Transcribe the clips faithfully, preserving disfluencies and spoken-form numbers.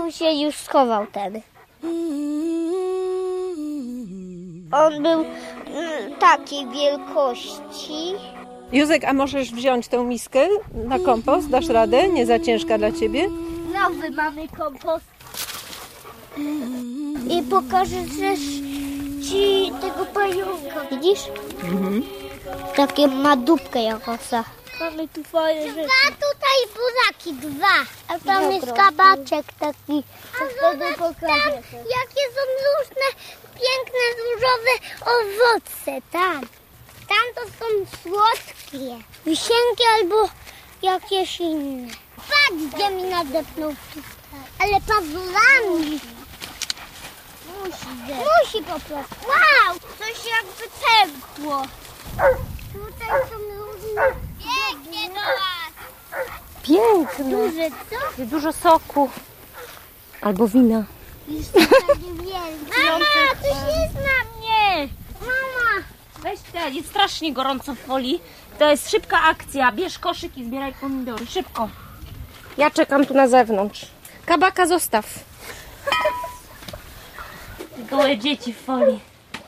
tam się już schował ten. On był mm, takiej wielkości. Józek, a możesz wziąć tę miskę na kompost? Dasz radę? Nie za ciężka dla ciebie? Nowy mamy kompost. I pokażę też ci tego pająka. Widzisz? Mhm. Takie ma dupkę jak osa. Mamy tu fajne rzeczy. Dwa tutaj buraki, dwa. A tam Dobra. jest kabaczek taki. A zobacz tam, jakie są różne, piękne, różowe owoce. Tam. Tam to są słodkie. Wisienki albo jakieś inne. Patrz, gdzie mi nadepnął tutaj. Ale pazurami. Musi, Musi po prostu. Wow, coś jakby pękło. Tutaj są różne. Pięknie do was. Piękne. Duże, co? Jest dużo soku. Albo wina. Jest takie wielkie. Mama, coś jest na mnie. Mama. Weź te, jest strasznie gorąco w folii. To jest szybka akcja. Bierz koszyk i zbieraj pomidory. Szybko. Ja czekam tu na zewnątrz. Kabaka zostaw. Gołe dzieci w folii.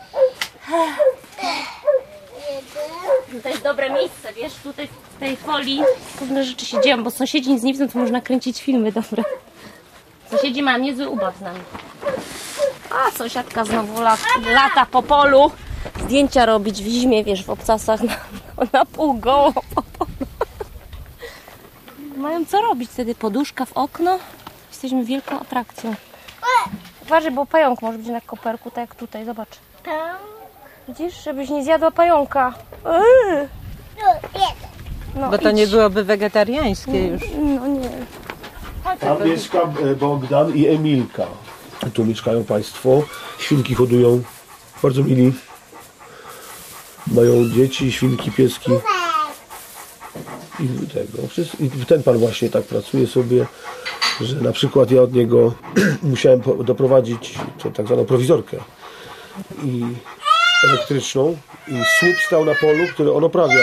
To jest dobre miejsce, wiesz, tutaj w tej folii różne rzeczy się dzieją, bo sąsiedzi nic nie widzą, to można kręcić filmy dobre. Sąsiedzi mają niezły ubaw z nami. A sąsiadka znowu lata, lata po polu. Zdjęcia robić w zimie, wiesz, w obcasach na, na pół goło po polu. Mają co robić wtedy, poduszka w okno. Jesteśmy wielką atrakcją. Uważaj, bo pająk może być na koperku, tak jak tutaj, zobacz. Widzisz, żebyś nie zjadła pająka. Eee. No, Bo to idź. nie byłoby wegetariańskie już. No nie. Tam mieszka Bogdan i Emilka. Tu mieszkają państwo. Świnki hodują. Bardzo mili. Mają dzieci, świnki, pieski. I tego. I ten pan właśnie tak pracuje sobie, że na przykład ja od niego musiałem doprowadzić tak zwaną prowizorkę i elektryczną i słup stał na polu, który on oprawiał.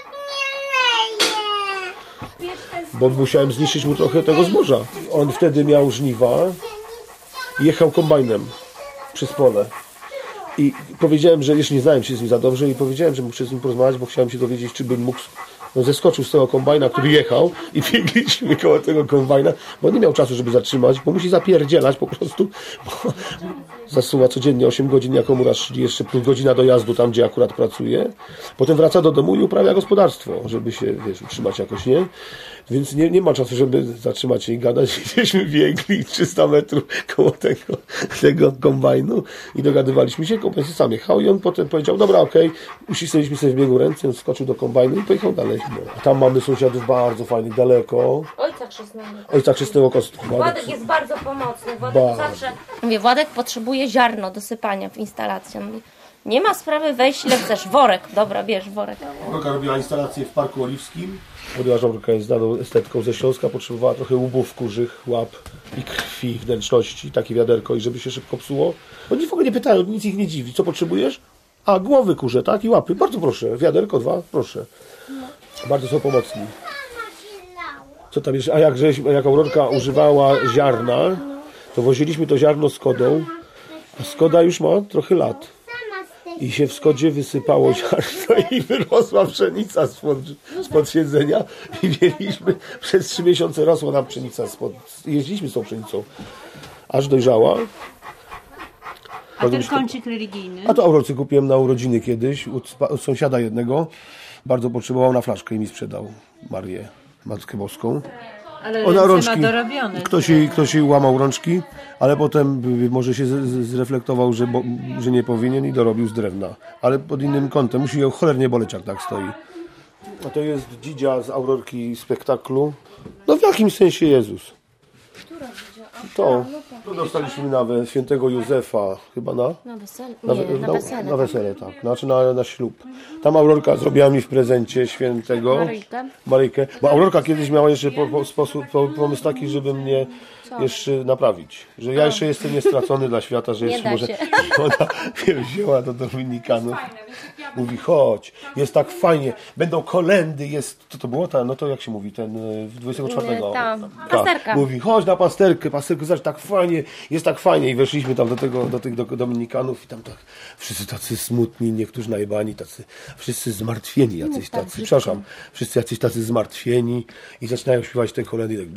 Bo musiałem zniszczyć mu trochę tego zboża. On wtedy miał żniwa i jechał kombajnem przez pole. I powiedziałem, że jeszcze nie znałem się z nim za dobrze i powiedziałem, że muszę z nim porozmawiać, bo chciałem się dowiedzieć, czy bym mógł. No, zeskoczył z tego kombajna, który jechał i biegliśmy koło tego kombajna, bo nie miał czasu, żeby zatrzymać, bo musi zapierdzielać po prostu, bo zasuwa codziennie osiem godzin jako murarz, jeszcze plus godzina dojazdu tam, gdzie akurat pracuje. Potem wraca do domu i uprawia gospodarstwo, żeby się, wiesz, utrzymać jakoś, nie? Więc nie, nie ma czasu, żeby zatrzymać się i gadać. Gdzieśmy biegli trzysta metrów koło tego, tego kombajnu i dogadywaliśmy się, kombajn sam jechał i on potem powiedział, dobra, okej, okay. Uścisnęliśmy sobie w biegu ręce, on skoczył do kombajnu i pojechał dalej. No. A tam mamy sąsiadów bardzo fajnych, daleko. Ojca chrzestnego. Ojca chrzestnego kostku. Władek jest bardzo pomocny. Władek Bardzo. zawsze... Mówię, Władek potrzebuje ziarno do sypania w instalacji. On mówi, nie ma sprawy, weź ile chcesz. Worek. Dobra, bierz worek. Aurora robiła instalację w Parku Oliwskim. Ponieważ Aurora jest znaną estetką ze Śląska, potrzebowała trochę łubów kurzych, łap i krwi, wnętrzności, takie wiaderko i żeby się szybko psuło. Oni w ogóle nie pytają, nic ich nie dziwi. Co potrzebujesz? A, głowy kurze, tak? I łapy. Bardzo proszę. Wiaderko dwa, proszę. Bardzo są pomocni. Co tam jeszcze? A jak, żeś, jak Aurorka używała ziarna, to woziliśmy to ziarno z Skodą. A Skoda już ma trochę lat. I się w Skodzie wysypało ziarno i wyrosła pszenica spod, spod siedzenia. I mieliśmy, przez trzy miesiące rosła nam pszenica spod... Jeździliśmy z tą pszenicą. Aż dojrzała. A ten kącik religijny? A to Aurorce kupiłem na urodziny kiedyś, od, od sąsiada jednego. Bardzo potrzebował na flaszkę i mi sprzedał Marię, Matkę Boską. Ale Ona ręce rączki, ma dorobione. ktoś jej, ktoś jej łamał rączki, ale potem może się z, z, zreflektował, że, bo, że nie powinien i dorobił z drewna. Ale pod innym kątem. Musi ją cholernie boleć, jak tak stoi. A to jest dzidzia z Aurorki spektaklu. No w jakimś sensie Jezus. To. Tu dostaliśmy na świętego Józefa, chyba na? Na wesele. Na, Nie, na, na wesele. Na wesele, tak. Znaczy na, na ślub. Tam Aurorka zrobiła mi w prezencie świętego Maryjkę. Maryjkę. Bo Aurorka kiedyś miała jeszcze po, po, sposób, po, pomysł taki, żeby mnie jeszcze naprawić. Że ja jeszcze jestem niestracony dla świata, że Nie jeszcze da może... się. Ona mnie wzięła do Dominikanów. Mówi, chodź, jest tak fajnie. Będą kolendy, jest... Co to było? Ta, no to jak się mówi? Ten dwudziestego czwartego. Ta, pasterka. Mówi, chodź na pasterkę, pasterkę. tylko zobacz, tak fajnie, jest tak fajnie. I weszliśmy tam do tego, do tych do Dominikanów i tam tak wszyscy tacy smutni, niektórzy najebani, tacy, wszyscy zmartwieni jacyś tacy, przepraszam, wszyscy jacyś tacy zmartwieni i zaczynają śpiewać te kolendy tak,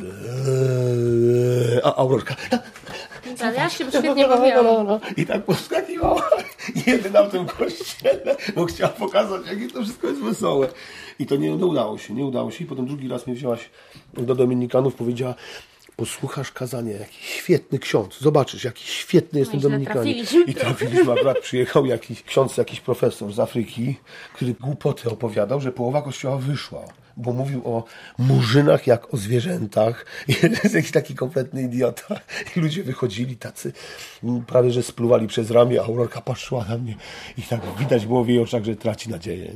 a Aurorka Ale ja się świetnie bawiłam. i tak poskakiwała jedyna w tym kościele, bo chciała pokazać, jakie to wszystko jest wesołe. I to nie, nie udało się, nie udało się. I potem drugi raz mnie wzięłaś do Dominikanów, powiedziała, posłuchasz kazania, jaki świetny ksiądz, zobaczysz, jaki świetny jest ten Dominikanin. I trafiliśmy, akurat przyjechał jakiś ksiądz, jakiś profesor z Afryki, który głupoty opowiadał, że połowa kościoła wyszła, bo mówił o murzynach jak o zwierzętach. Jest jakiś taki kompletny idiota. I ludzie wychodzili tacy, prawie że spluwali przez ramię, a Aurorka patrzyła na mnie i tak widać było w jej oczach, że traci nadzieję.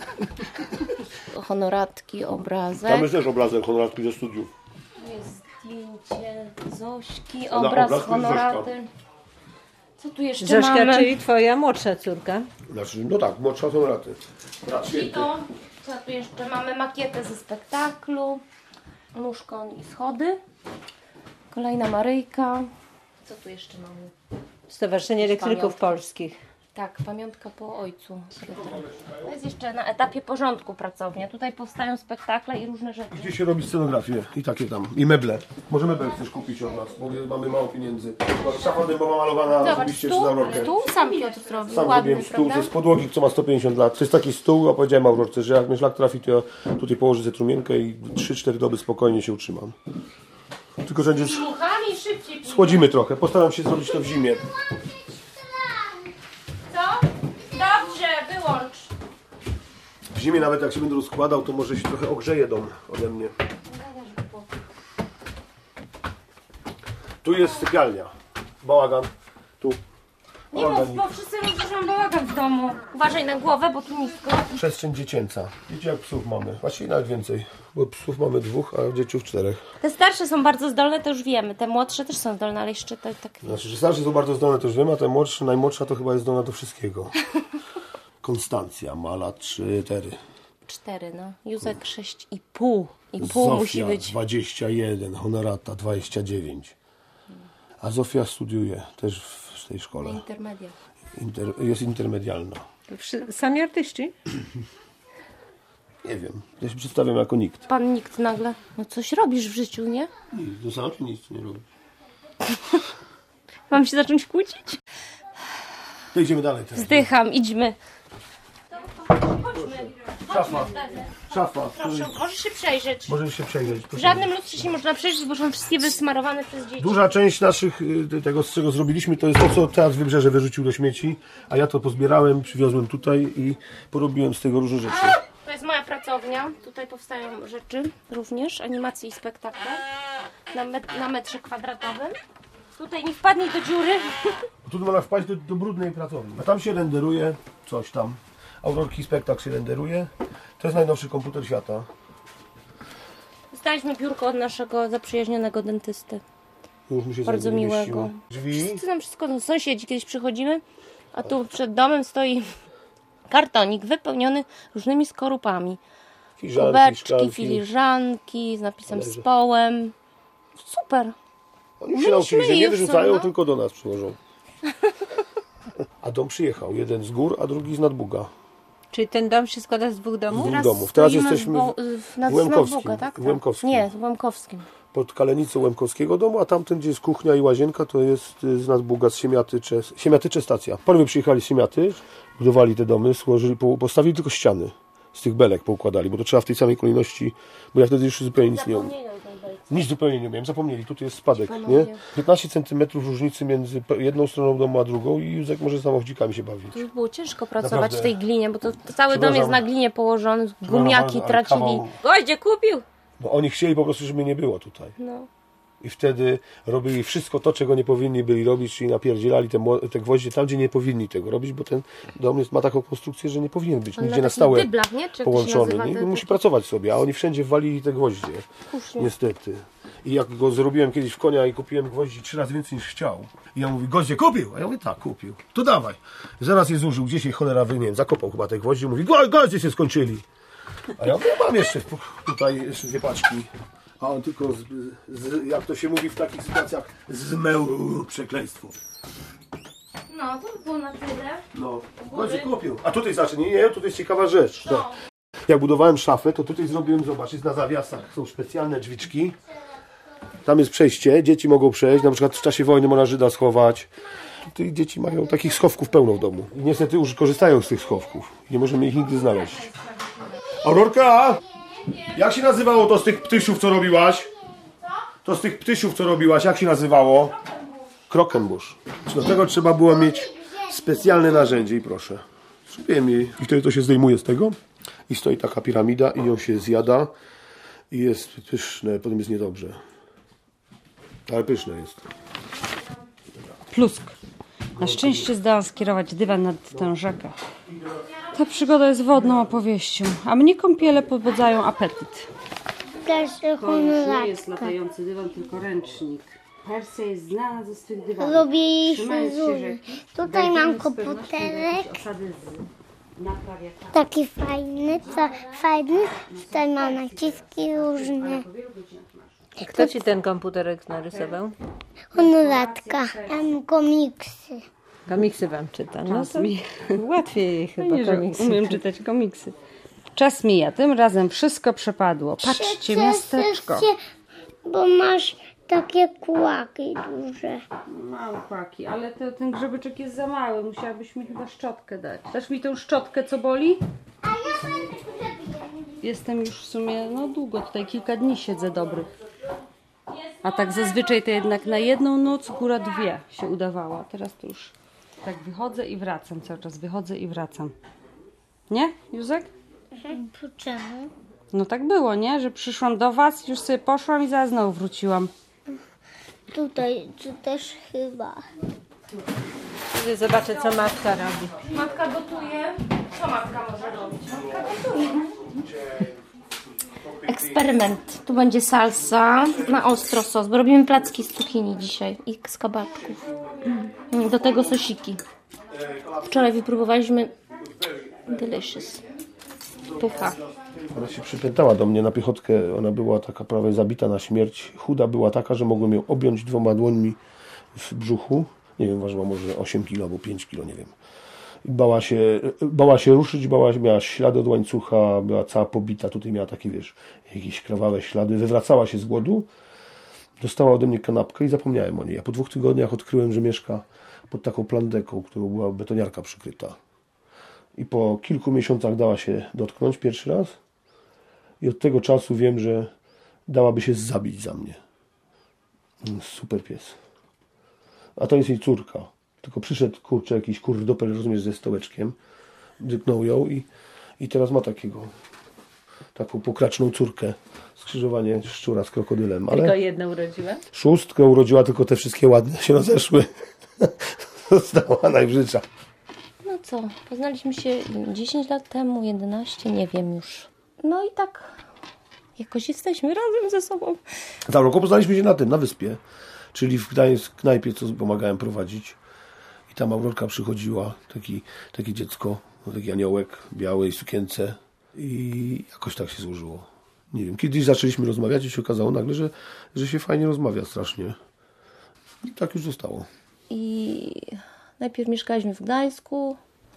Honoratki, obrazek. Tam jest też obrazek honoratki ze studiów. Jest zdjęcie Zośki, Na obraz obrazku jest honoraty. Co tu jeszcze Zośka, mamy? czyli twoja młodsza córka. Znaczy, no tak, młodsza honoraty. Brat I święty. to, co tu jeszcze mamy? Makietę ze spektaklu. Nóż, koń i schody. Kolejna Maryjka. Co tu jeszcze mamy? Stowarzyszenie Elektryków Pamiątka. Polskich. Tak, pamiątka po ojcu. To jest jeszcze na etapie porządku pracownia. Tutaj powstają spektakle i różne rzeczy. Gdzie się robi scenografię i takie tam. I meble. Może meble chcesz kupić od nas, bo mamy mało pieniędzy. Szafa dębowa malowana Zobacz, osobiście stół, przez Aurorkę. stół sam Piotr zrobił. Sam Ładny, zrobiłem stół, prawda? to jest podłogi, co ma sto pięćdziesiąt lat. To jest taki stół, a powiedziałem Aurorce, że jak mnie szlak trafi, to ja tutaj położę zetrumienkę i trzy cztery doby spokojnie się utrzymam. Tylko, że będzie... Muchami szybciej. Schłodzimy trochę. Postaram się zrobić to w zimie. Co? Dobrze, wyłącz. W zimie nawet jak się będę rozkładał, to może się trochę ogrzeje dom ode mnie. Tu jest sypialnia. Bałagan. Tu. Nie mów, bo wszyscy mówią, że mam bałagan w domu. Uważaj na głowę, bo tu nisko. Przestrzeń dziecięca. Wiecie jak psów mamy? Właściwie nawet więcej. Bo psów mamy dwóch, a dzieciów czterech. Te starsze są bardzo zdolne, to już wiemy. Te młodsze też są zdolne, ale jeszcze to tak... Znaczy, że starsi są bardzo zdolne, to już wiem, a ten młodszy, najmłodsza to chyba jest zdolna do wszystkiego. Konstancja ma lat cztery. Cztery, no. Józek sześć i pół. I pół musi Zofia być. dwadzieścia jeden, Honorata dwadzieścia dziewięć. A Zofia studiuje też w tej szkole. Intermedia. Inter, jest intermedialna. Wszy- Sami artyści? Nie wiem, ja się przedstawiam jako nikt. Pan nikt nagle. No coś robisz w życiu, nie? Nic, to sam czy nic nie robi. Mam się zacząć kłócić? To idziemy dalej teraz. Zdycham, idźmy. Szafa. Szafa. Proszę, możesz się przejrzeć. Możesz się przejrzeć. W proszę. żadnym lustrze się nie można przejrzeć, bo są wszystkie wysmarowane przez dzieci. Duża część naszych, y, tego z czego zrobiliśmy, to jest to, co Teatr Wybrzeże wyrzucił do śmieci, a ja to pozbierałem, przywiozłem tutaj i porobiłem z tego różne rzeczy. To jest moja pracownia. Tutaj powstają rzeczy również, animacje i spektakle na, met na metrze kwadratowym. Tutaj nie wpadnij do dziury. Tu można wpaść do, do brudnej pracowni. A tam się renderuje coś tam. Aurorki spektakl się renderuje. To jest najnowszy komputer świata. Dostaliśmy biurko od naszego zaprzyjaźnionego dentysty. Już mi się Bardzo zajmie miłego. mieściło. Drzwi. Wszyscy nam wszystko, no, sąsiedzi kiedyś przychodzimy, a tu przed domem stoi kartonik wypełniony różnymi skorupami. Filiżanki, Kubeczki, szklanki. filiżanki z napisem Talerze. z połem. Super. Oni się Myśmy nauczyli, że nie już wyrzucają, są, no. tylko do nas przyłożą. A dom przyjechał. Jeden z gór, a drugi z nadbuga. Czyli ten dom się składa z dwóch domów? Dwóch domów. Teraz stoimy jesteśmy w, Bo- w, nad, w Łemkowskim. nad Buga, tak? W Łemkowskim. Nie, w Łemkowskim. Pod kalenicą Łemkowskiego domu, a tamten, gdzie jest kuchnia i łazienka, to jest y, z nadbuga, z Siemiatycze. Siemiatycze stacja. Panowie przyjechali z Siemiaty, budowali te domy, złożyli, po- postawili tylko ściany. Z tych belek poukładali, bo to trzeba w tej samej kolejności, bo ja wtedy już zupełnie nic nie umiem. Zapomnieli o tej belce. Nic zupełnie nie umiem, zapomnieli, tutaj jest spadek, Panowie. nie? piętnaście centymetrów różnicy między pe- jedną stroną domu a drugą i Józek może z samochodzikami się bawić. To już było ciężko pracować Naprawdę. w tej glinie, bo to cały dom jest na glinie położony, Przepraszam gumiaki bardzo, ale tracili. kawał- Goździe kupił! Bo oni chcieli po prostu, żeby mnie nie było tutaj. No. I wtedy robili wszystko to, czego nie powinni byli robić, czyli napierdzielali te, mło- te gwoździe tam, gdzie nie powinni tego robić, bo ten dom jest, ma taką konstrukcję, że nie powinien być On nigdzie na na takich stałe dyblach, nie? Czy jak to się połączony. nazywa, Nie? te- Musi takie- pracować sobie, a oni wszędzie walili te gwoździe. Kusznie. Niestety. I jak go zrobiłem kiedyś w konia i kupiłem gwoździ trzy razy więcej niż chciał. I ja mówi, goździe kupił? A ja mówię, tak, kupił. To dawaj. Zaraz je zużył, gdzieś jej cholera wymień, zakopał chyba te gwoździe. Mówi, "Gwo- goździe się skończyli. A ja mówię, mam jeszcze tutaj jeszcze dwie paczki. A on tylko, z, z, jak to się mówi w takich sytuacjach, zmył przekleństwo. No, to by było na tyle. No, bardzo kopił. A tutaj zacznij, nie, nie, tutaj jest ciekawa rzecz. Tak. Jak budowałem szafę, to tutaj zrobiłem, zobacz, jest na zawiasach, są specjalne drzwiczki. Tam jest przejście, dzieci mogą przejść, na przykład w czasie wojny można Żyda schować. Tutaj dzieci mają takich schowków pełno w domu. I niestety już korzystają z tych schowków. Nie możemy ich nigdy znaleźć. Aurorka! Jak się nazywało to z tych ptysiów, co robiłaś? To z tych ptysiów, co robiłaś, jak się nazywało? Krokenbusz. Do tego trzeba było mieć specjalne narzędzie i proszę. Zrobiłem jej. I wtedy to się zdejmuje z tego. I stoi taka piramida i ją się zjada. I jest pyszne, potem jest niedobrze. Ale pyszne jest. Plusk. Na szczęście zdałam skierować dywan nad tę rzekę. Ta przygoda jest wodną opowieścią, a mnie kąpiele pobudzają apetyt. Też To już nie jest honoratka. latający dywan, tylko ręcznik. Persja jest znana ze swych dywanów. Zrobiliśmy Trzymając się zuży. rzeki, Tutaj mam znajdziemy z pewnością komputerek. jakieś osady z naprawia tak. Taki fajny, co fajny. Tutaj ma naciski różne. Kto ci ten komputerek narysował? Honoratka. Tam komiksy. Komiksy wam czyta. No Czas to mi- łatwiej chyba Nie, że komiksy. umiem czytać komiksy. Czas mija, tym razem wszystko przepadło. Patrzcie, miasteczko. Się, bo masz takie kłaki duże. Małe kłaki, ale to, ten grzebyczek jest za mały. Musiałabyś mi chyba szczotkę dać. Dasz mi tą szczotkę, co boli? Jestem już w sumie, no długo tutaj, kilka dni siedzę dobrych. A tak zazwyczaj to jednak na jedną noc, góra dwie się udawała. Teraz to już tak wychodzę i wracam cały czas. Wychodzę i wracam. Nie, Józek? Po czemu? No tak było, nie? Że przyszłam do was, już sobie poszłam i zaraz znowu wróciłam. Tutaj, czy też chyba. Zobaczę, co matka robi. Matka gotuje. Co matka może robić? Matka gotuje. Eksperyment. Tu będzie salsa na ostro sos, bo robimy placki z cukinii dzisiaj i z kabaczków. Do tego sosiki. Wczoraj wypróbowaliśmy delicious. Pucha. Ona się przypętała do mnie na piechotkę. Ona była taka prawie zabita na śmierć. Chuda była taka, że mogłem ją objąć dwoma dłońmi w brzuchu. Nie wiem, ważyła może osiem kilo albo pięć kilo, nie wiem. I bała się, bała się ruszyć, bała, miała ślady od łańcucha, była cała pobita. Tutaj miała takie, wiesz, jakieś krwawe ślady. Wywracała się z głodu. Dostała ode mnie kanapkę i zapomniałem o niej. A po dwóch tygodniach odkryłem, że mieszka pod taką plandeką, którą była betoniarka przykryta. I po kilku miesiącach dała się dotknąć pierwszy raz. I od tego czasu wiem, że dałaby się zabić za mnie. Super pies. A to jest jej córka. Tylko przyszedł, kurczę, jakiś kurdopel, rozumiesz, ze stołeczkiem. Dyknął ją i, i teraz ma takiego, taką pokraczną córkę. Skrzyżowanie szczura z krokodylem. Ale Tylko jedna urodziła? szóstkę urodziła, tylko te wszystkie ładne się rozeszły. Została najbrzydsza. No co, poznaliśmy się dziesięć lat temu, jedenaście, nie wiem już. No i tak jakoś jesteśmy razem ze sobą. Za roku poznaliśmy się na tym, na wyspie. Czyli w Gdańsk, knajpie, co pomagałem prowadzić. I tam Aurorka przychodziła, taki, takie dziecko, taki aniołek, białej sukience. I jakoś tak się złożyło. Nie wiem, kiedyś zaczęliśmy rozmawiać i się okazało nagle, że, że się fajnie rozmawia strasznie. I tak już zostało. I najpierw mieszkaliśmy w Gdańsku.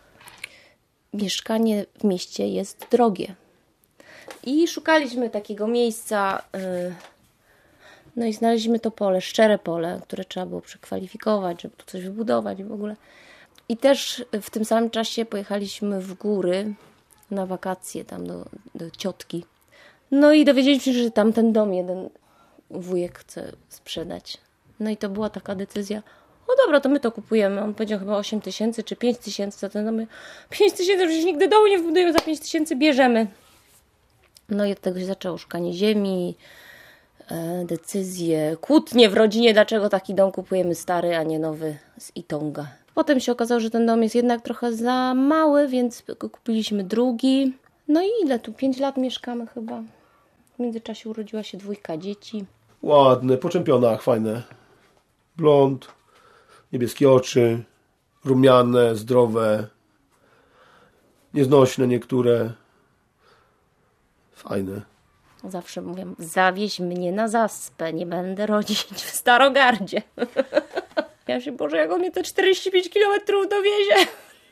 Mieszkanie w mieście jest drogie. I szukaliśmy takiego miejsca, yy, no i znaleźliśmy to pole, szczere pole, które trzeba było przekwalifikować, żeby tu coś wybudować i w ogóle. I też w tym samym czasie pojechaliśmy w góry na wakacje tam do, do ciotki. No i dowiedzieliśmy się, że tam ten dom jeden wujek chce sprzedać. No i to była taka decyzja, o dobra, to my to kupujemy. On powiedział chyba osiem tysięcy czy pięć tysięcy za ten dom. pięć tysięcy, przecież nigdy domu nie wybudujemy, za pięć tysięcy bierzemy. No i od tego się zaczęło szukanie ziemi, e, decyzje, kłótnie w rodzinie, dlaczego taki dom kupujemy stary, a nie nowy z Itonga. Potem się okazało, że ten dom jest jednak trochę za mały, więc kupiliśmy drugi. No i ile tu? Pięć lat mieszkamy chyba. W międzyczasie urodziła się dwójka dzieci. Ładne, po czempionach, fajne. Blond, niebieskie oczy, rumiane, zdrowe, nieznośne niektóre. Fajne. Zawsze mówię, zawieź mnie na Zaspę, nie będę rodzić w Starogardzie. Ja się, Boże, jak on mnie te czterdzieści pięć kilometrów dowiezie.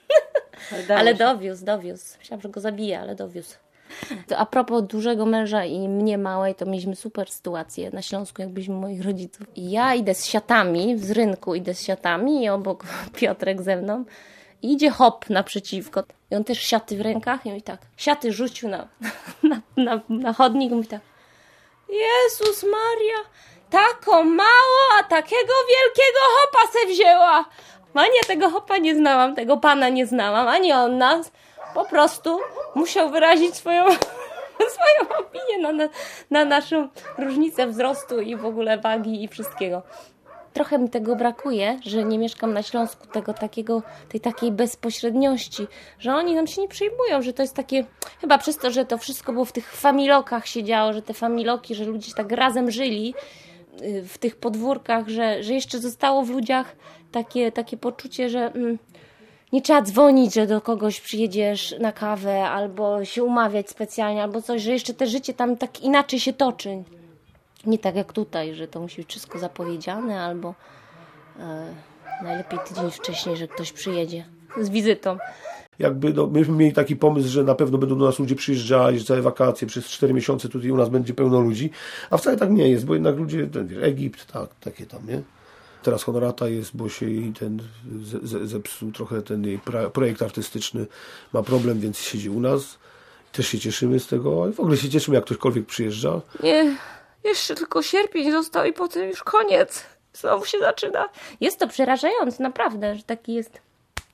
Ale dowiózł, dowiózł. Myślałam, że go zabije, ale dowiózł. To a propos dużego męża i mnie małej, to mieliśmy super sytuację na Śląsku, jak byliśmy moich rodziców. I ja idę z siatami, z rynku idę z siatami i obok Piotrek ze mną. I idzie hop naprzeciwko. I on też siaty w rękach i mówi tak, siaty rzucił na, na, na, na chodnik i mówi tak, Jezus Maria, taką mało, a takiego wielkiego hopa se wzięła. Ani ja tego hopa nie znałam, tego pana nie znałam, ani on nas. Po prostu musiał wyrazić swoją, swoją opinię na, na, na naszą różnicę wzrostu i w ogóle wagi i wszystkiego. Trochę mi tego brakuje, że nie mieszkam na Śląsku, tego takiego, tej takiej bezpośredniości, że oni nam się nie przejmują, że to jest takie, chyba przez to, że to wszystko było w tych familokach się działo, że te familoki, że ludzie tak razem żyli w tych podwórkach, że, że jeszcze zostało w ludziach takie, takie poczucie, że mm, nie trzeba dzwonić, że do kogoś przyjedziesz na kawę, albo się umawiać specjalnie, albo coś, że jeszcze te życie tam tak inaczej się toczy. Nie tak jak tutaj, że to musi być wszystko zapowiedziane, albo e, najlepiej tydzień wcześniej, że ktoś przyjedzie z wizytą. Jakby no, myśmy mieli taki pomysł, że na pewno będą do nas ludzie przyjeżdżali, że całe wakacje, przez cztery miesiące tutaj u nas będzie pełno ludzi, a wcale tak nie jest, bo jednak ludzie, ten, wiesz, Egipt, tak, takie tam, nie? Teraz Honorata jest, bo się jej ten ze, ze, zepsuł trochę ten jej pra, projekt artystyczny, ma problem, więc siedzi u nas. Też się cieszymy z tego, i w ogóle się cieszymy, jak ktośkolwiek przyjeżdża. Nie, jeszcze tylko sierpień został i potem już koniec. Znowu się zaczyna. Jest to przerażające, naprawdę, że taki jest...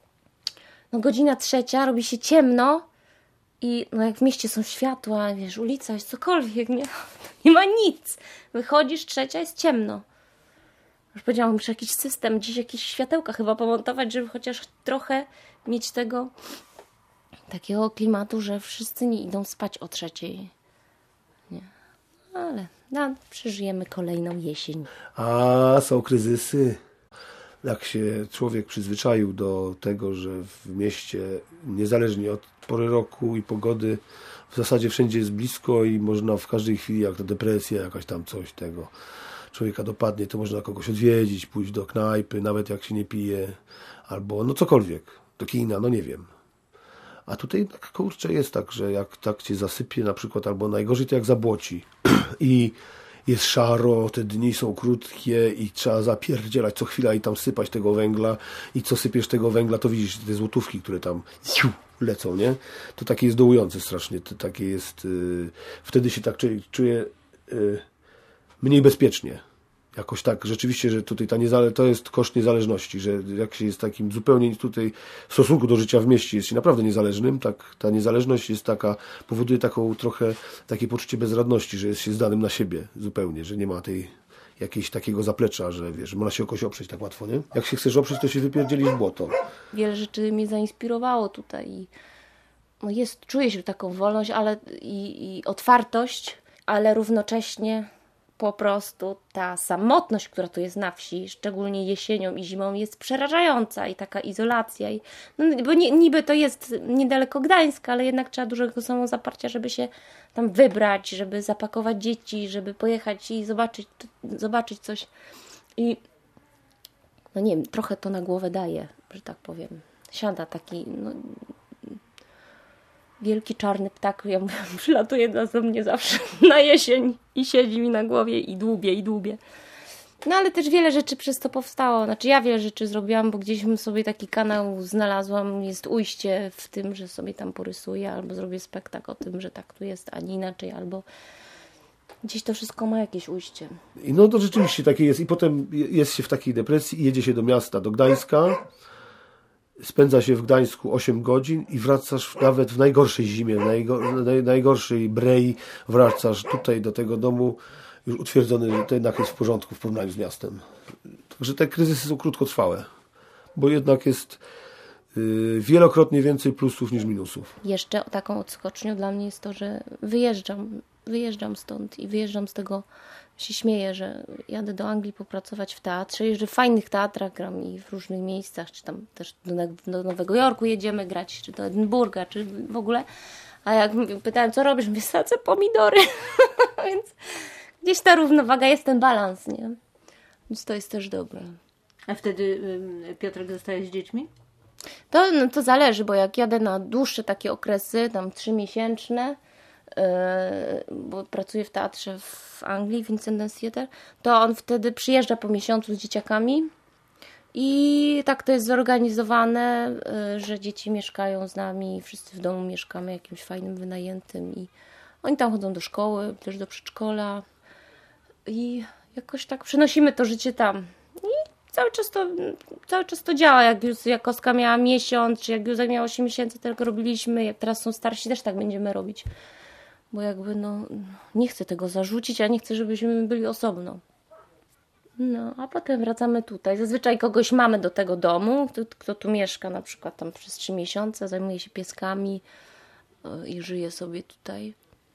No godzina trzecia, robi się ciemno i no jak w mieście są światła, wiesz, ulica jest cokolwiek, nie, nie ma nic. Wychodzisz, trzecia, jest ciemno. Już powiedziałam, muszę jakiś system, gdzieś jakieś światełka chyba pomontować, żeby chociaż trochę mieć tego takiego klimatu, że wszyscy nie idą spać o trzeciej. Nie. Ale no, przeżyjemy kolejną jesień. A, są kryzysy. Jak się człowiek przyzwyczaił do tego, że w mieście, niezależnie od pory roku i pogody, w zasadzie wszędzie jest blisko i można w każdej chwili, jak to depresja, jakaś tam coś tego człowieka dopadnie, to można kogoś odwiedzić, pójść do knajpy, nawet jak się nie pije, albo no cokolwiek, do kina, no nie wiem. A tutaj tak kurczę jest tak, że jak tak cię zasypie na przykład, albo najgorzej to jak zabłoci i jest szaro, te dni są krótkie i trzeba zapierdzielać co chwila i tam sypać tego węgla i co sypiesz tego węgla, to widzisz te złotówki, które tam lecą, nie? To takie jest dołujące strasznie, to takie jest, yy, wtedy się tak czuję yy, mniej bezpiecznie. Jakoś tak rzeczywiście, że tutaj ta niezale- to jest koszt niezależności, że jak się jest takim zupełnie tutaj w stosunku do życia w mieście jest się naprawdę niezależnym, tak ta niezależność jest taka, powoduje taką trochę takie poczucie bezradności, że jest się zdanym na siebie zupełnie, że nie ma tej jakiegoś takiego zaplecza, że wiesz, można się o kogoś oprzeć tak łatwo, nie? Jak się chcesz oprzeć, to się wypierdzielisz w błoto. Wiele rzeczy mnie zainspirowało tutaj i no jest, czuję się taką wolność, ale i, i otwartość, ale równocześnie po prostu ta samotność, która tu jest na wsi, szczególnie jesienią i zimą, jest przerażająca i taka izolacja. I, no, bo nie, niby to jest niedaleko Gdańska, ale jednak trzeba dużego samozaparcia, żeby się tam wybrać, żeby zapakować dzieci, żeby pojechać i zobaczyć, zobaczyć coś. I no nie wiem, trochę to na głowę daje, że tak powiem. Siada taki no, wielki czarny ptak, ja mówię, przylatuje do mnie zawsze na jesień i siedzi mi na głowie i dłubie, i dłubie. No ale też wiele rzeczy przez to powstało. Znaczy ja wiele rzeczy zrobiłam, bo gdzieś sobie taki kanał znalazłam. Jest ujście w tym, że sobie tam porysuję, albo zrobię spektakl o tym, że tak tu jest, a nie inaczej, albo gdzieś to wszystko ma jakieś ujście. I no to rzeczywiście takie jest. I potem jest się w takiej depresji i jedzie się do miasta, do Gdańska. Spędza się w Gdańsku osiem godzin i wracasz nawet w najgorszej zimie, w najgo- naj- najgorszej brei, wracasz tutaj do tego domu już utwierdzony, że to jednak jest w porządku w porównaniu z miastem. Także te kryzysy są krótkotrwałe, bo jednak jest yy, wielokrotnie więcej plusów niż minusów. Jeszcze taką odskocznią dla mnie jest to, że wyjeżdżam, wyjeżdżam stąd i wyjeżdżam z tego, się śmieję, że jadę do Anglii popracować w teatrze, jeżdżę w fajnych teatrach, gram i w różnych miejscach, czy tam też do, do Nowego Jorku jedziemy grać, czy do Edynburga, czy w ogóle. A jak pytałem, co robisz? Mówię, sadzę pomidory. Więc gdzieś ta równowaga jest, ten balans, nie? Więc to jest też dobre. A wtedy y, Piotrek zostaje z dziećmi? To, no, to zależy, bo jak jadę na dłuższe takie okresy, tam trzymiesięczne, yy, bo pracuję w teatrze w Anglii, Vincent Dance Theatre, to on wtedy przyjeżdża po miesiącu z dzieciakami i tak to jest zorganizowane, yy, że dzieci mieszkają z nami, wszyscy w domu mieszkamy jakimś fajnym, wynajętym i oni tam chodzą do szkoły, też do przedszkola i jakoś tak przenosimy to życie tam. I cały czas to, cały czas to działa. Jak już Jakowska miała miesiąc, czy jak Józek miał osiem miesięcy, tylko robiliśmy. Jak teraz są starsi, też tak będziemy robić. Bo jakby no, nie chcę tego zarzucić, a nie chcę, żebyśmy byli osobno. No, a potem wracamy tutaj. Zazwyczaj kogoś mamy do tego domu, kto, kto tu mieszka na przykład tam przez trzy miesiące, zajmuje się pieskami i żyje sobie tutaj.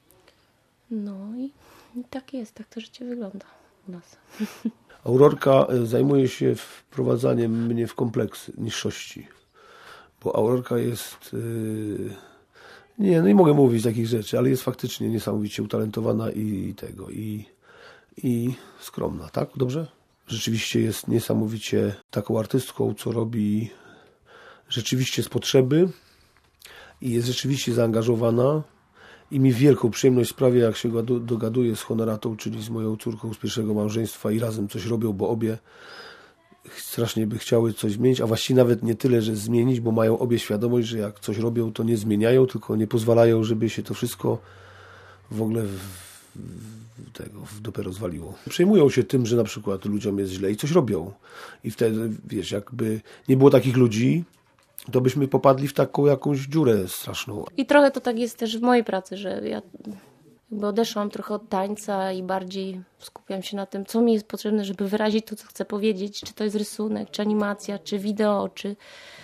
No i, i tak jest, tak to życie wygląda u nas. Aurorka zajmuje się wprowadzaniem mnie w kompleks niższości, bo Aurorka jest, yy, nie, no nie mogę mówić takich rzeczy, ale jest faktycznie niesamowicie utalentowana i tego, i, i skromna, tak? Dobrze? Rzeczywiście jest niesamowicie taką artystką, co robi rzeczywiście z potrzeby i jest rzeczywiście zaangażowana. I mi wielką przyjemność sprawia, jak się dogaduję z Honoratą, czyli z moją córką z pierwszego małżeństwa i razem coś robią, bo obie strasznie by chciały coś zmienić, a właściwie nawet nie tyle, że zmienić, bo mają obie świadomość, że jak coś robią, to nie zmieniają, tylko nie pozwalają, żeby się to wszystko w ogóle w, w tego w dupę rozwaliło. Przejmują się tym, że na przykład ludziom jest źle i coś robią. I wtedy, wiesz, jakby nie było takich ludzi, to byśmy popadli w taką jakąś dziurę straszną. I trochę to tak jest też w mojej pracy, że ja jakby odeszłam trochę od tańca i bardziej skupiam się na tym, co mi jest potrzebne, żeby wyrazić to, co chcę powiedzieć. Czy to jest rysunek, czy animacja, czy wideo, czy,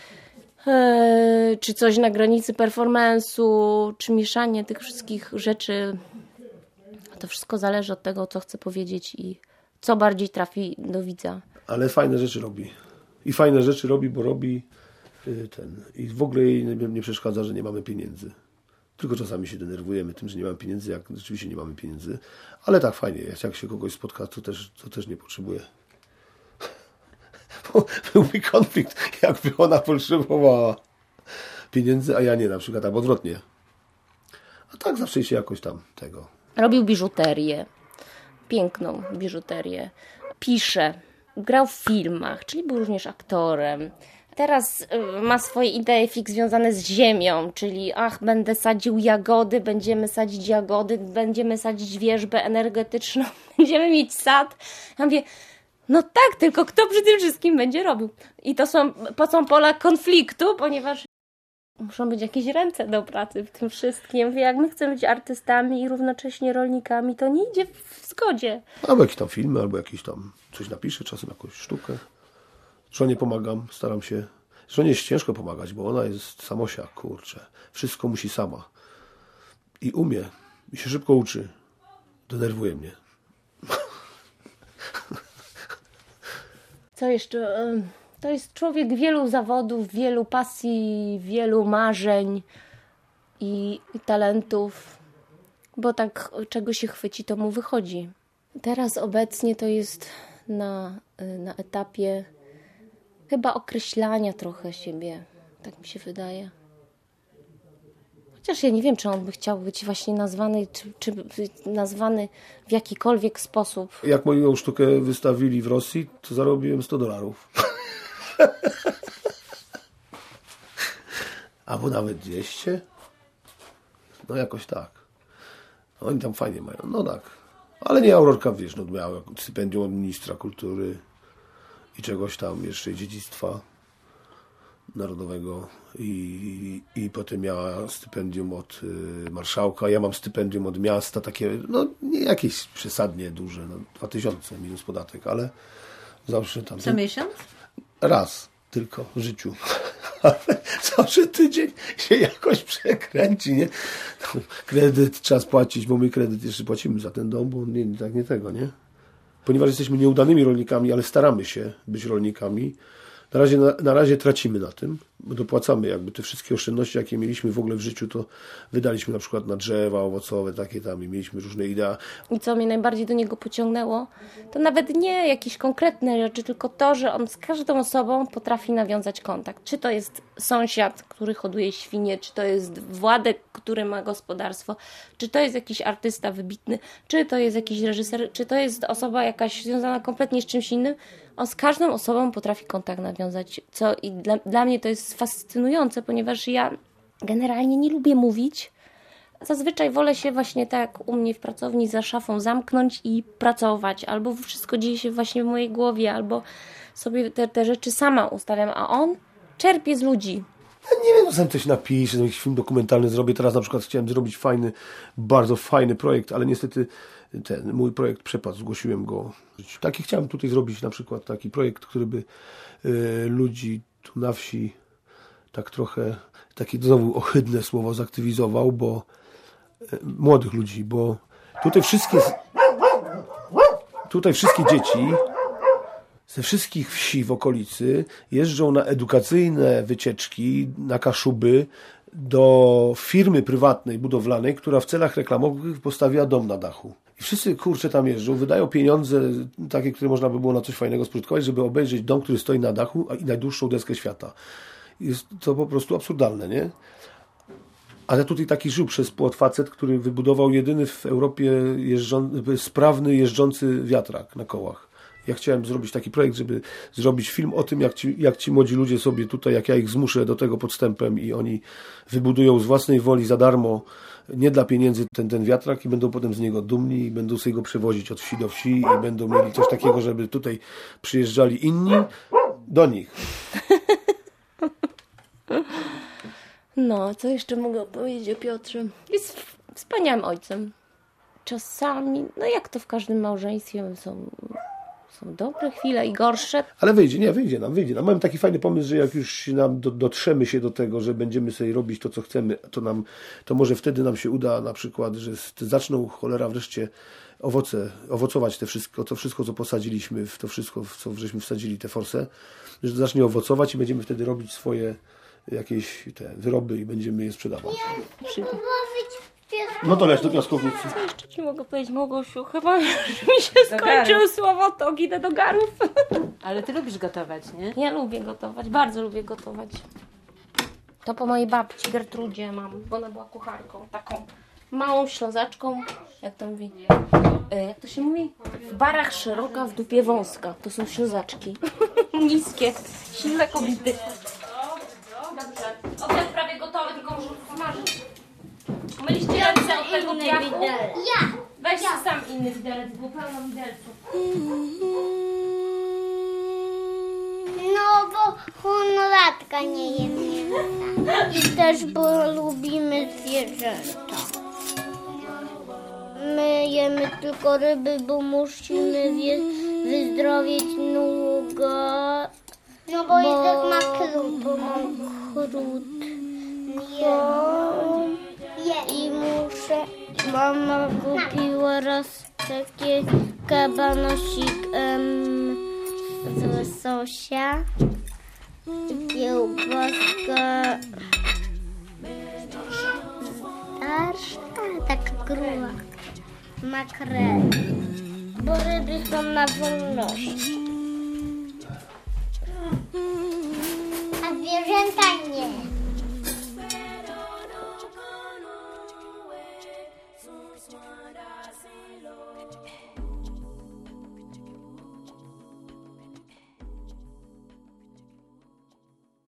e, czy coś na granicy performance'u, czy mieszanie tych wszystkich rzeczy. To wszystko zależy od tego, co chcę powiedzieć i co bardziej trafi do widza. Ale fajne rzeczy robi. I fajne rzeczy robi, bo robi ten. I w ogóle jej nie przeszkadza, że nie mamy pieniędzy. Tylko czasami się denerwujemy tym, że nie mamy pieniędzy, jak rzeczywiście nie mamy pieniędzy. Ale tak fajnie jest, jak się kogoś spotka, to też, to też nie potrzebuje. Bo byłby konflikt, jakby ona potrzebowała pieniędzy, a ja nie, na przykład, albo odwrotnie. A tak zawsze się jakoś tam tego. Robił biżuterię. Piękną biżuterię. Pisze. Grał w filmach, czyli był również aktorem. Teraz ma swoje idee fix związane z ziemią, czyli ach, będę sadził jagody, będziemy sadzić jagody, będziemy sadzić wierzbę energetyczną, będziemy mieć sad. Ja mówię, no tak, tylko kto przy tym wszystkim będzie robił? I to są, to są pola konfliktu, ponieważ muszą być jakieś ręce do pracy w tym wszystkim. Ja mówię, jak my chcemy być artystami i równocześnie rolnikami, to nie idzie w zgodzie. Albo jakieś tam filmy, albo jakieś tam coś napiszę, czasem jakąś sztukę. Żonie pomagam, staram się. Żonie jest ciężko pomagać, bo ona jest samosia, kurczę. Wszystko musi sama. I umie. I się szybko uczy. Denerwuje mnie. Co jeszcze? To jest człowiek wielu zawodów, wielu pasji, wielu marzeń i, i talentów. Bo tak czego się chwyci, to mu wychodzi. Teraz obecnie to jest na, na etapie chyba określania trochę siebie. Tak mi się wydaje. Chociaż ja nie wiem, czy on by chciał być właśnie nazwany, czy, czy nazwany w jakikolwiek sposób. Jak moją sztukę wystawili w Rosji, to zarobiłem sto dolarów. Albo nawet dwieście. No jakoś tak. Oni tam fajnie mają. No tak. Ale nie, Aurorka, wiesz, no miała stypendium od ministra kultury i czegoś tam jeszcze, dziedzictwa narodowego i, i potem miała stypendium od y, marszałka. Ja mam stypendium od miasta, takie, no nie jakieś przesadnie duże, no dwa tysiące minus podatek, ale zawsze tam... Co miesiąc? Raz tylko w życiu. Ale zawsze tydzień się jakoś przekręci, nie? No, kredyt trzeba spłacić, bo my kredyt jeszcze płacimy za ten dom, bo nie, tak nie tego, nie? Ponieważ jesteśmy nieudanymi rolnikami, ale staramy się być rolnikami, Na razie, na, na razie tracimy na tym, bo dopłacamy jakby te wszystkie oszczędności, jakie mieliśmy w ogóle w życiu, to wydaliśmy na przykład na drzewa owocowe, takie tam i mieliśmy różne idee. I co mnie najbardziej do niego pociągnęło, to nawet nie jakieś konkretne rzeczy, tylko to, że on z każdą osobą potrafi nawiązać kontakt. Czy to jest sąsiad, który hoduje świnie, czy to jest Władek, który ma gospodarstwo, czy to jest jakiś artysta wybitny, czy to jest jakiś reżyser, czy to jest osoba jakaś związana kompletnie z czymś innym. On z każdą osobą potrafi kontakt nawiązać, co i dla, dla mnie to jest fascynujące, ponieważ ja generalnie nie lubię mówić. Zazwyczaj wolę się właśnie tak u mnie w pracowni za szafą zamknąć i pracować, albo wszystko dzieje się właśnie w mojej głowie, albo sobie te, te rzeczy sama ustawiam, a on czerpie z ludzi. Ja nie wiem, czasem coś napiszę, jakiś film dokumentalny zrobię. Teraz na przykład chciałem zrobić fajny, bardzo fajny projekt, ale niestety ten mój projekt przepadł, zgłosiłem go. Taki chciałem tutaj zrobić na przykład taki projekt, który by y, ludzi tu na wsi tak trochę, takie znowu ohydne słowo, zaktywizował, bo y, młodych ludzi, bo tutaj wszystkie tutaj wszystkie dzieci ze wszystkich wsi w okolicy jeżdżą na edukacyjne wycieczki, na Kaszuby do firmy prywatnej, budowlanej, która w celach reklamowych postawiła dom na dachu. I wszyscy, kurczę, tam jeżdżą, wydają pieniądze takie, które można by było na coś fajnego spożytkować, żeby obejrzeć dom, który stoi na dachu i najdłuższą deskę świata. Jest to po prostu absurdalne, nie? Ale tutaj taki żył przez płot facet, który wybudował jedyny w Europie jeżdżą, sprawny, jeżdżący wiatrak na kołach. Ja chciałem zrobić taki projekt, żeby zrobić film o tym, jak ci, jak ci młodzi ludzie sobie tutaj, jak ja ich zmuszę do tego podstępem i oni wybudują z własnej woli za darmo, nie dla pieniędzy ten, ten wiatrak i będą potem z niego dumni i będą sobie go przewozić od wsi do wsi i będą mieli coś takiego, żeby tutaj przyjeżdżali inni do nich. No, co jeszcze mogę powiedzieć o Piotrze? Jest wspaniałym ojcem. Czasami, no jak to w każdym małżeństwie, są... Są dobre chwile i gorsze. Ale wyjdzie, nie, wyjdzie nam, wyjdzie nam. Mamy taki fajny pomysł, że jak już nam do, dotrzemy się do tego, że będziemy sobie robić to, co chcemy, to nam, to może wtedy nam się uda na przykład, że zaczną cholera wreszcie owoce, owocować te wszystko, to wszystko, co posadziliśmy, w to wszystko, w co żeśmy wsadzili, te forse, że to zacznie owocować i będziemy wtedy robić swoje jakieś te wyroby i będziemy je sprzedawać. No to leć do piaskownicy. Co jeszcze ci mogę powiedzieć, Małgosiu? Chyba już mi się skończył słowotok, idę do garów. Ale ty lubisz gotować, nie? Ja lubię gotować, bardzo lubię gotować. To po mojej babci Gertrudzie mam, bo ona była kucharką, taką małą ślązaczką, jak to mówi, jak to się mówi? W barach szeroka, w dupie wąska. To są ślązaczki. Niskie, silne kobiety. Dobrze, obiad prawie gotowy, tylko muszę smażyć. Myliście ręce od tego piachu? Ja! Weź ja. Sam inny widelec, bo pełno widelców. No bo honoratka nie je mięsa. I też bo lubimy zwierzęta. My jemy tylko ryby, bo musimy wyzdrowieć nogę. No bo, bo Izek ma krut. Bo mam krut. Bo... I muszę... Mama kupiła raz takie kabanosik em, z łososia. Kiełbaska starsza, taka gruba. Makrel. Bo ryby są na wolności.